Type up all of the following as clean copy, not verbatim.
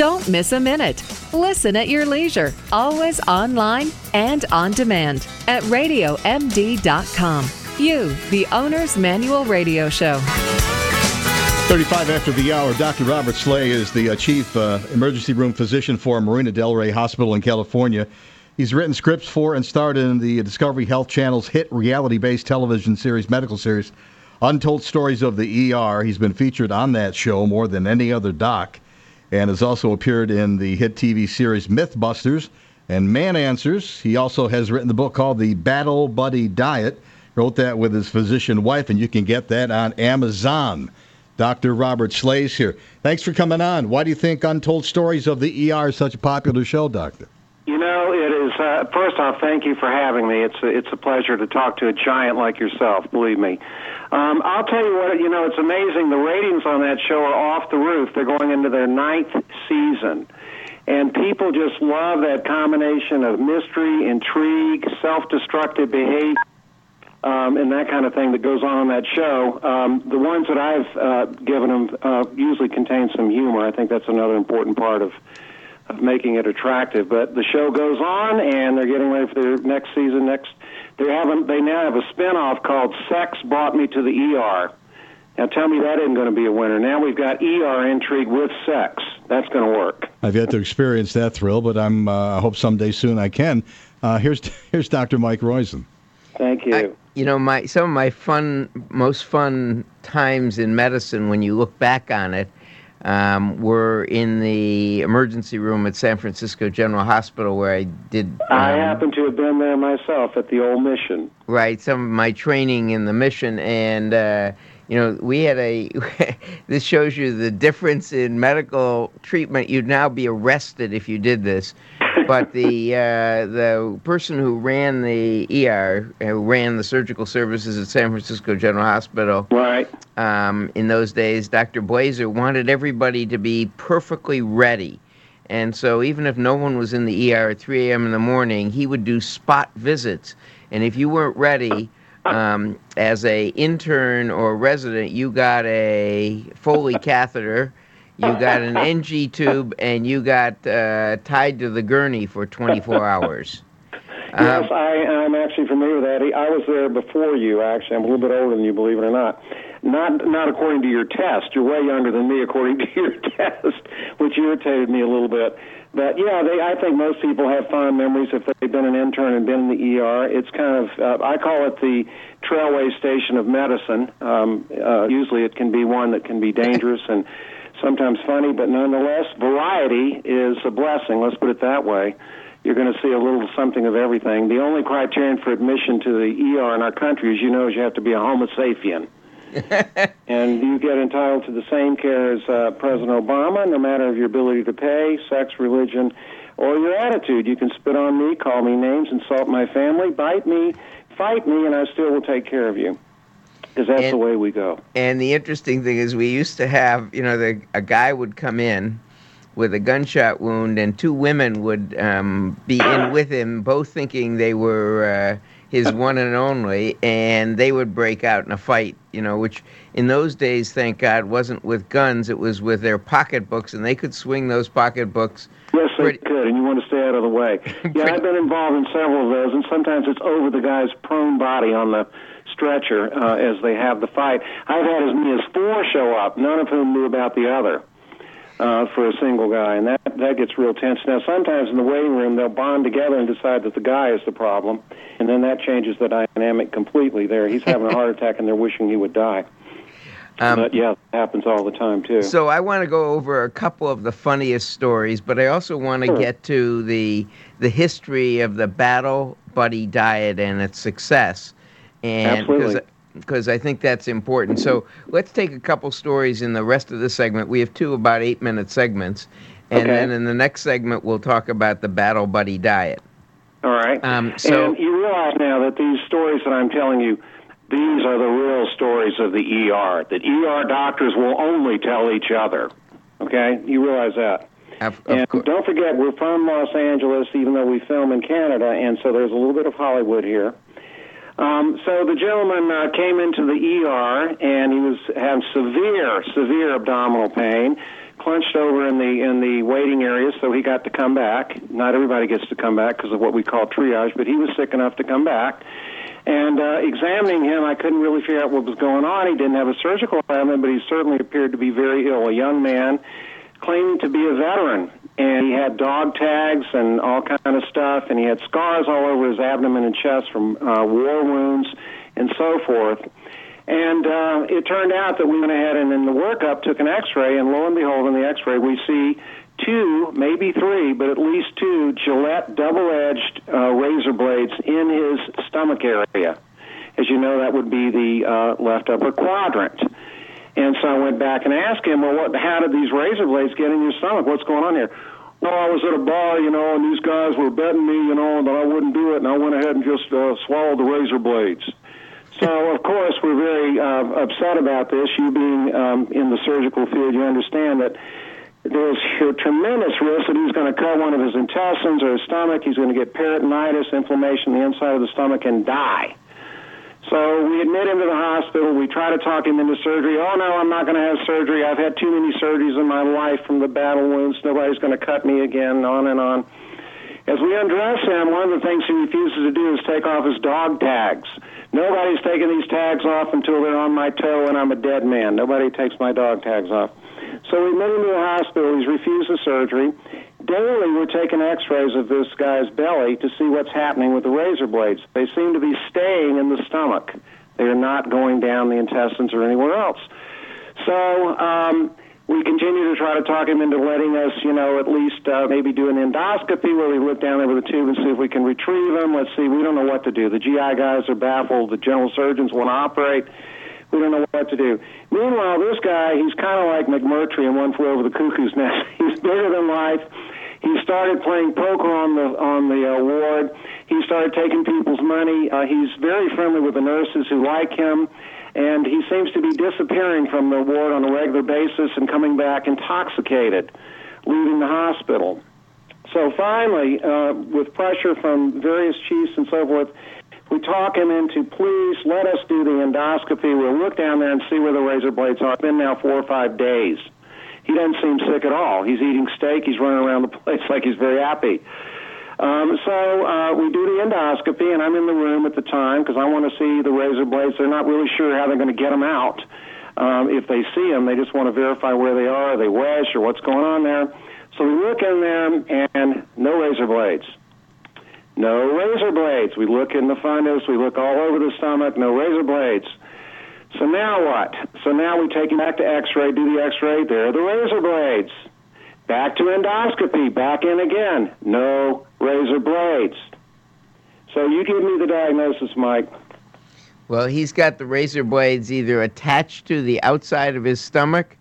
Don't miss a minute. Listen at your leisure, always online and on demand at RadioMD.com. You, the Owner's Manual Radio Show. 35 after the hour, Dr. Robert Slay is the chief emergency room physician for Marina Del Rey Hospital in California. He's written scripts for and starred in the Discovery Health Channel's hit reality-based television series, medical series, Untold Stories of the ER. He's been featured on that show more than any other doc, and has also appeared in the hit TV series Mythbusters and Man Answers. He also has written the book called The Battle Buddy Diet. Wrote that with his physician wife, and you can get that on Amazon. Dr. Robert Slay's here. Thanks for coming on. Why do you think Untold Stories of the ER is such a popular show, Doctor? You know, it is. First off, thank you for having me. It's a pleasure to talk to a giant like yourself, believe me. I'll tell you what, it's amazing. The ratings on that show are off the roof. They're going into their 9th season. And people just love that combination of mystery, intrigue, self-destructive behavior, and that kind of thing that goes on that show. The ones that I've given them usually contain some humor. I think that's another important part of making it attractive. But the show goes on, and they're getting ready for their next season. They now have a spinoff called Sex Brought Me to the ER. Now tell me that isn't going to be a winner. Now we've got ER intrigue with sex. That's going to work. I've yet to experience that thrill, but I hope someday soon I can. Here's Dr. Mike Roizen. Thank you. Some of my most fun times in medicine, when you look back on it, were in the emergency room at San Francisco General Hospital, where I did. I happen to have been there myself at the old mission. Right, some of my training in the mission, and we had this shows you the difference in medical treatment. You'd now be arrested if you did this. But the person who ran the ER, who ran the surgical services at San Francisco General Hospital, right? In those days, Dr. Blazer wanted everybody to be perfectly ready. And so even if no one was in the ER at 3 a.m. in the morning, he would do spot visits. And if you weren't ready, as a intern or resident, you got a Foley catheter, you got an NG tube, and you got tied to the gurney for 24 hours. Yes, I'm actually familiar with that. I was there before you, actually. I'm a little bit older than you, believe it or not. Not according to your test. You're way younger than me according to your test, which irritated me a little bit. But, yeah, I think most people have fond memories if they've been an intern and been in the ER. It's kind of, I call it the trailway station of medicine. Usually it can be one that can be dangerous and sometimes funny, but nonetheless, variety is a blessing, let's put it that way. You're going to see a little something of everything. The only criterion for admission to the ER in our country, as you know, is you have to be a Homo sapien. And you get entitled to the same care as President Obama, no matter of your ability to pay, sex, religion, or your attitude. You can spit on me, call me names, insult my family, bite me, fight me, and I still will take care of you. Because that's the way we go. And the interesting thing is we used to have, a guy would come in with a gunshot wound, and 2 women would be in with him, both thinking they were his one and only, and they would break out in a fight, which in those days, thank God, wasn't with guns. It was with their pocketbooks, and they could swing those pocketbooks. Yes, they could, and you want to stay out of the way. Yeah, I've been involved in several of those, and sometimes it's over the guy's prone body on the stretcher as they have the fight. I've had as many as 4 show up, none of whom knew about the other, for a single guy, and that gets real tense. Now, sometimes in the waiting room, they'll bond together and decide that the guy is the problem, and then that changes the dynamic completely there. He's having a heart attack, and they're wishing he would die. But, yeah, it happens all the time, too. So I want to go over a couple of the funniest stories, but I also want to get to the history of the Battle Buddy Diet and its success. And absolutely. Because I think that's important. So let's take a couple stories in the rest of the segment. We have 2 about 8-minute segments. And then in the next segment, we'll talk about the Battle Buddy Diet. All right. And you realize now that these stories that I'm telling you, these are the real stories of the ER, that ER doctors will only tell each other. Okay? You realize that. Of course. Don't forget, we're from Los Angeles, even though we film in Canada, and so there's a little bit of Hollywood here. So the gentleman came into the ER, and he was having severe abdominal pain. Of clunched over in the waiting area, so he got to come back. Not everybody gets to come back because of what we call triage, but he was sick enough to come back. And examining him, I couldn't really figure out what was going on. He didn't have a surgical abdomen, but he certainly appeared to be very ill. A young man claiming to be a veteran, and he had dog tags and all kind of stuff, and he had scars all over his abdomen and chest from war wounds and so forth. And it turned out that we went ahead and in the workup took an X-ray, and lo and behold, in the X-ray we see 2, maybe 3, but at least 2 Gillette double-edged razor blades in his stomach area. As you know, that would be the left upper quadrant. And so I went back and asked him, well, how did these razor blades get in your stomach? What's going on here? No, I was at a bar, and these guys were betting me, that I wouldn't do it, and I went ahead and just swallowed the razor blades. So, of course, we're very upset about this. You being in the surgical field, you understand that there's a tremendous risk that he's going to cut one of his intestines or his stomach. He's going to get peritonitis, inflammation in the inside of the stomach, and die. So we admit him to the hospital. We try to talk him into surgery. Oh, no, I'm not going to have surgery. I've had too many surgeries in my life from the battle wounds. Nobody's going to cut me again, on and on. As we undress him, one of the things he refuses to do is take off his dog tags. Nobody's taking these tags off until they're on my toe and I'm a dead man. Nobody takes my dog tags off. So we admit him to the hospital. He's refused the surgery. Daily, we're taking X-rays of this guy's belly to see what's happening with the razor blades. They seem to be staying in the stomach. They are not going down the intestines or anywhere else. So we continue to try to talk him into letting us, at least maybe do an endoscopy where we look down there with a tube and see if we can retrieve him. Let's see. We don't know what to do. The GI guys are baffled. The general surgeons want to operate. We don't know what to do. Meanwhile, this guy, he's kind of like McMurtry in One Flew Over the Cuckoo's Nest. He's bigger than life. He started playing poker on the ward. He started taking people's money. He's very friendly with the nurses who like him, and he seems to be disappearing from the ward on a regular basis and coming back intoxicated, leaving the hospital. So finally, with pressure from various chiefs and so forth, we talk him into, please let us do the endoscopy. We'll look down there and see where the razor blades are. It's been now 4 or 5 days. He doesn't seem sick at all. He's eating steak. He's running around the place like he's very happy. So we do the endoscopy, and I'm in the room at the time because I want to see the razor blades. They're not really sure how they're going to get them out. If they see them, they just want to verify where they are they wedged or what's going on there. So we look in there, and no razor blades. No razor blades. We look in the fundus. We look all over the stomach. No razor blades. So now what? So now we take him back to X-ray, do the X-ray. There are the razor blades. Back to endoscopy. Back in again. No razor blades. So you give me the diagnosis, Mike. Well, he's got the razor blades either attached to the outside of his stomach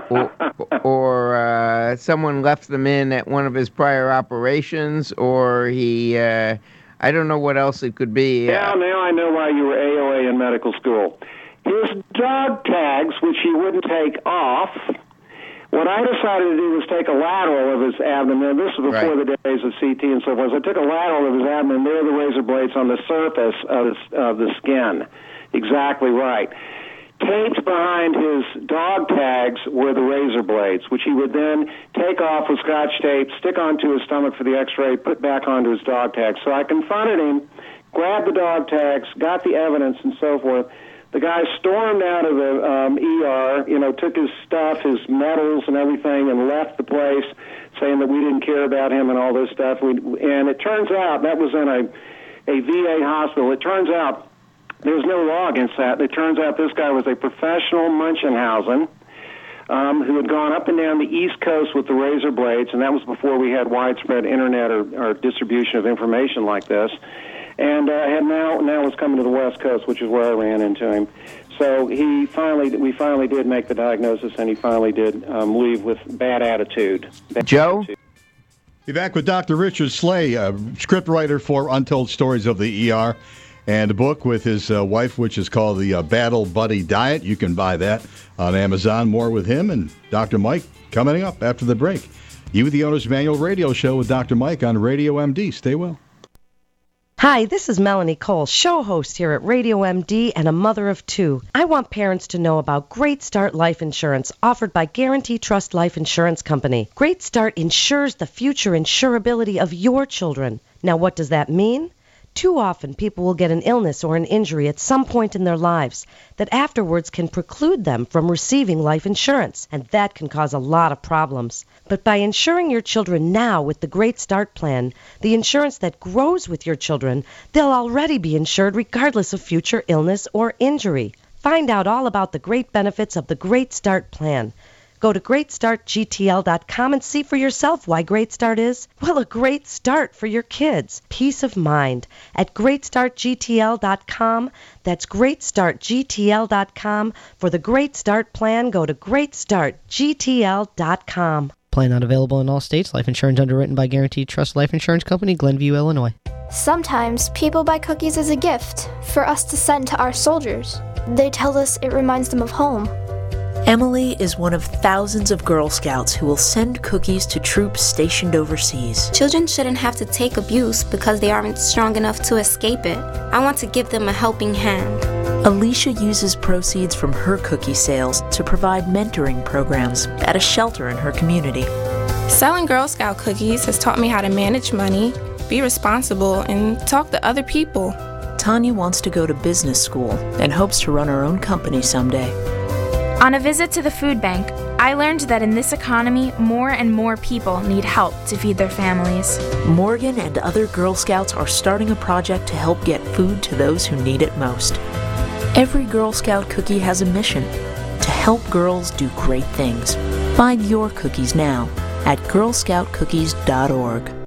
or someone left them in at one of his prior operations, or he, I don't know what else it could be. Now I know why you were AOA in medical school. His dog tags, which he wouldn't take off, what I decided to do was take a lateral of his abdomen. This was before the days of CT and so forth. So I took a lateral of his abdomen. There are the razor blades on the surface of the skin. Exactly right. Taped behind his dog tags were the razor blades, which he would then take off with Scotch tape, stick onto his stomach for the X-ray, put back onto his dog tags. So I confronted him, grabbed the dog tags, got the evidence, and so forth. The guy stormed out of the ER, took his stuff, his medals and everything, and left the place, saying that we didn't care about him and all this stuff. And it turns out, that was in a VA hospital. It turns out there's no law against that. It turns out this guy was a professional Munchausen who had gone up and down the East Coast with the razor blades, and that was before we had widespread internet or distribution of information like this. And had now was coming to the West Coast, which is where I ran into him. So we finally did make the diagnosis, and he finally did leave with bad attitude. Joe? Be back with Dr. Richard Slay, scriptwriter for Untold Stories of the ER, and a book with his wife, which is called The Battle Buddy Diet. You can buy that on Amazon. More with him and Dr. Mike coming up after the break. You, the Owner's Manual Radio Show with Dr. Mike on Radio MD. Stay well. Hi, this is Melanie Cole, show host here at Radio MD and a mother of two. I want parents to know about Great Start Life Insurance offered by Guarantee Trust Life Insurance Company. Great Start insures the future insurability of your children. Now, what does that mean? Too often, people will get an illness or an injury at some point in their lives that afterwards can preclude them from receiving life insurance, and that can cause a lot of problems. But by insuring your children now with the Great Start Plan, the insurance that grows with your children, they'll already be insured regardless of future illness or injury. Find out all about the great benefits of the Great Start Plan. Go to GreatStartGTL.com and see for yourself why Great Start is, well, a great start for your kids. Peace of mind. At GreatStartGTL.com, that's GreatStartGTL.com. For the Great Start Plan, go to GreatStartGTL.com. Plan not available in all states. Life insurance underwritten by Guaranteed Trust Life Insurance Company, Glenview, Illinois. Sometimes people buy cookies as a gift for us to send to our soldiers. They tell us it reminds them of home. Emily is one of thousands of Girl Scouts who will send cookies to troops stationed overseas. Children shouldn't have to take abuse because they aren't strong enough to escape it. I want to give them a helping hand. Alicia uses proceeds from her cookie sales to provide mentoring programs at a shelter in her community. Selling Girl Scout cookies has taught me how to manage money, be responsible, and talk to other people. Tanya wants to go to business school and hopes to run her own company someday. On a visit to the food bank, I learned that in this economy, more and more people need help to feed their families. Morgan and other Girl Scouts are starting a project to help get food to those who need it most. Every Girl Scout cookie has a mission: to help girls do great things. Find your cookies now at girlscoutcookies.org.